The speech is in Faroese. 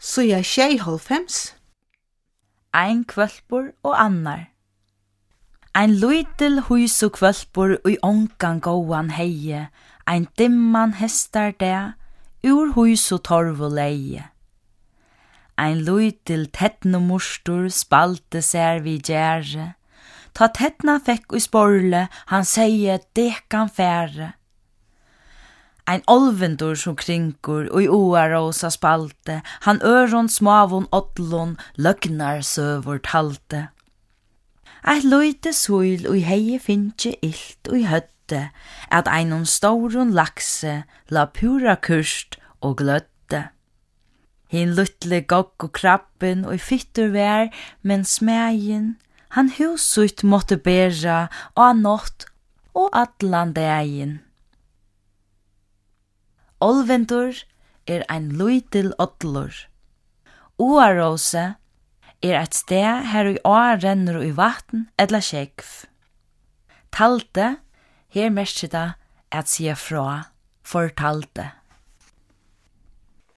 Så jeg 96. Ein kvølpur og annar. Ein luitil huisu kvølpur ui ongan gåan heie, ein dimman hestar det, ur huisu torvu leie. Ein luitil tettnumustur spalte ser vi gjerre, ta tettna fekk ui sporle, han seie dekan fære. Ein olvendur som kringur ui oarosa spalte, han øron smavun odlun løgnar søvur talte. Eit luite suil ui heie finnje ilt ui høtte, at einon storun lakse la pura kurst og gløtte. Hin luttle gogg og krabben ui fyttur vær, men smægin, han husut måtte bera og nått og atlan dægin. Olvendur ein luitil odlur. Oarose eit sted her ui rennur ui vatn eller skjegv. Talte, her merkje det at sia fra, fortalte.